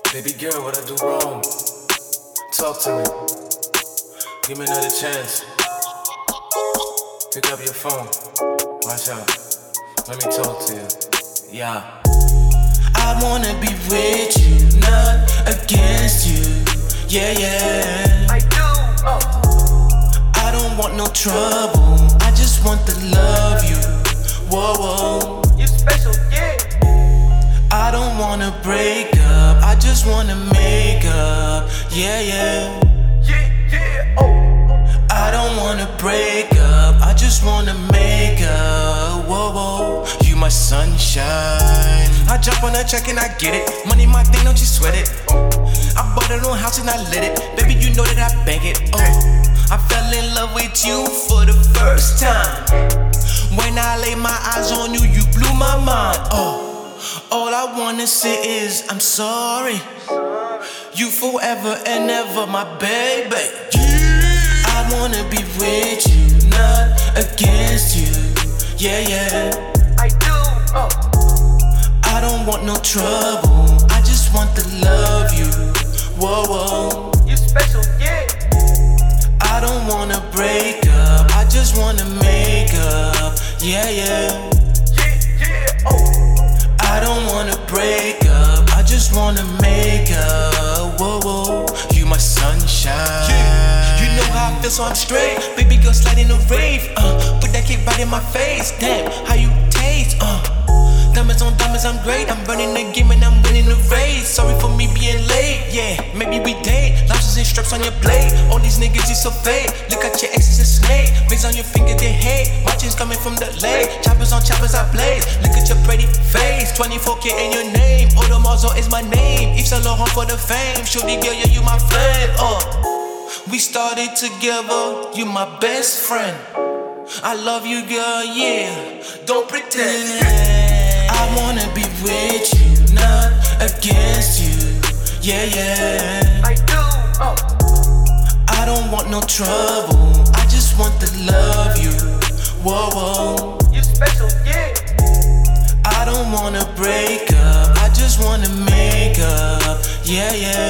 Baby girl, what I do wrong? Talk to me. Give me another chance. Pick up your phone. Watch out. Let me talk to you. Yeah. I wanna be with you, not against you. Yeah, yeah. I do. I don't want no trouble. I just want to love you. Whoa, whoa. You special, yeah. I don't wanna break up. I just wanna make up. Yeah, yeah. Yeah, yeah. Oh. I don't wanna break up. I just wanna make up. Whoa, whoa. You my sunshine. I jump on a check and I get it. Money my thing, don't you sweat it. I bought a new house and I lit it. Baby, you know that I bang it. I fell in love with you for the first time. When I laid my eyes on you, you blew my mind. All I wanna say is I'm sorry. You forever and ever, my baby. I wanna be with you, not against you. Yeah, yeah. I do. I don't want no trouble. I just want to love you. Whoa, whoa. You special, yeah. I don't wanna break up. I just wanna make up. Yeah, yeah. Yeah, yeah. Oh. I don't wanna break up. I just wanna make up. Whoa, whoa. You my sunshine. Yeah. You know how I feel, so I'm straight. Baby girl sliding the rave. Put that kick right in my face. Damn, how you taste? Diamonds on diamonds, I'm great. I'm running the game and I'm winning the race. Sorry for me being late. Yeah, maybe we date. Lashes and straps on your blade. All these niggas, you so fake. Look at your exes and snake. Rings on your finger, they hate. My chains coming from the lake. Choppers on choppers, I blaze. Look at your pretty face. 24K in your name. Audemars is my name. Yves Saint Laurent for the fame. Shorty girl, yeah, you my flame. We started together. You my best friend. I love you, girl, yeah. Don't pretend. I wanna be with you, not against you. Yeah, yeah. I do. I don't want no trouble. I just want to love you. Whoa, whoa. You special, yeah. I don't wanna break up. I just wanna make up. Yeah, yeah.